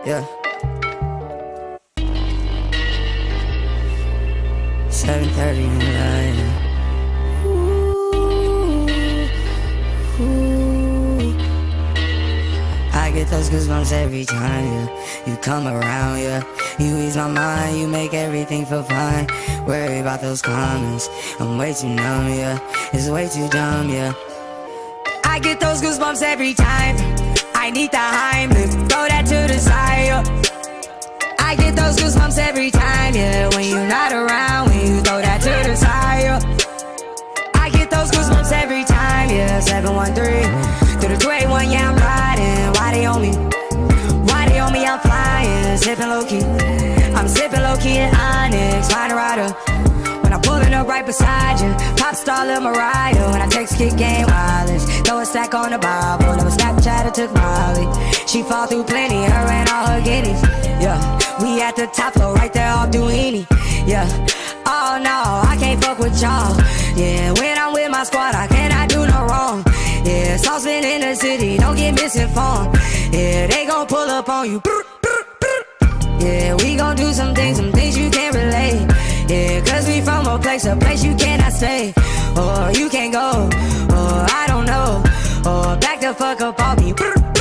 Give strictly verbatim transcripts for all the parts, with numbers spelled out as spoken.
Yeah. seven thirty in the night. Ooh, ooh. I get those goosebumps every time, yeah. You come around, yeah. You ease my mind, you make everything feel fine. Worry about those comments, I'm way too numb, yeah. It's way too dumb, yeah. I get those goosebumps every time. I need the Heimlich, throw that to the side, yeah. I get those goosebumps every time, yeah. When you're not around, when you throw that to the side, yeah. I get those goosebumps every time, yeah. seven one three through the two eight one, yeah, I'm riding. Why they on me? Why they on me? I'm flying, sipping low-key. I'm sipping low-key in Onyx, find a rider. When I'm pulling up right beside you, pop star Lil Mariah. When I text kick game wireless, throw a stack on the Bible. Never Snapchat or took Molly. She fall through plenty, her and all her guineas. Yeah, we at the top floor, right there off Duini. Yeah, oh no, I can't fuck with y'all. Yeah, when I'm with my squad, I cannot do no wrong. Yeah, saucepan in the city, don't get misinformed. Yeah, they gon' pull up on you. Yeah, we gon' do some things, some things you can't relate. Yeah, cause we from a place, a place you cannot stay. Or you can't go, or I don't know. Or back the fuck up off me.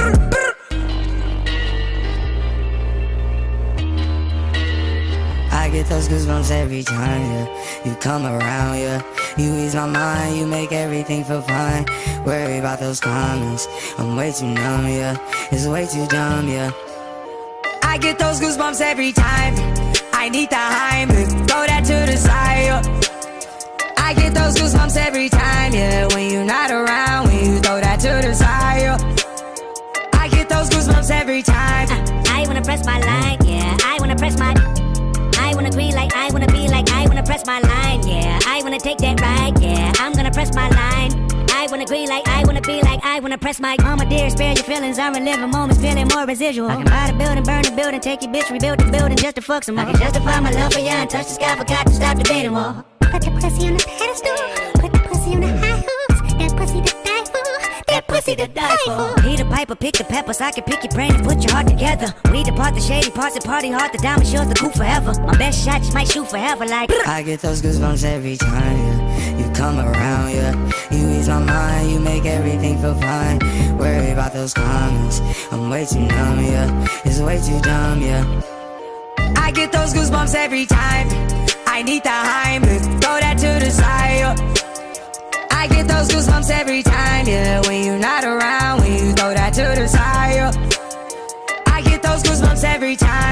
I get those goosebumps every time, yeah. You come around, yeah. You ease my mind, you make everything feel fine. Worry about those comments, I'm way too numb, yeah. It's way too dumb, yeah. I get those goosebumps every time. I need the Heimlich, throw that to the side, yeah. I get those goosebumps every time, yeah. When you're not around, when you throw that to the side, yeah. I get those goosebumps every time. uh, I wanna press my line, yeah. I wanna press my I wanna agree like I wanna be like I wanna press my line, yeah. I wanna take that ride, yeah. I'm gonna press my line. I wanna agree like I wanna be like I wanna press my mama dear, spare your feelings. I'm reliving moments, feeling more residual. I can buy the building, burn the building, take your bitch, rebuild the building just to fuck some more. I can justify my love for you and touch the sky, forgot to stop debating more. Put the pussy on the pedestal, put the pussy on the high hoops. That pussy to die for, that pussy to die for. Peter Piper, pick the peppers, I can pick your brain and put your heart together. We depart the shady parts and party hard, the diamond shows the cool forever. My best shot just might shoot forever like I get those goosebumps every time, yeah. You come around, yeah. You ease my mind, you make everything feel fine. Worry about those comments, I'm way too numb, yeah. It's way too dumb, yeah. I get those goosebumps every time. I need the Heimlich, throw that to the side, yeah. I get those goosebumps every time, yeah. When you're not around, when you throw that to the side, yeah. I get those goosebumps every time.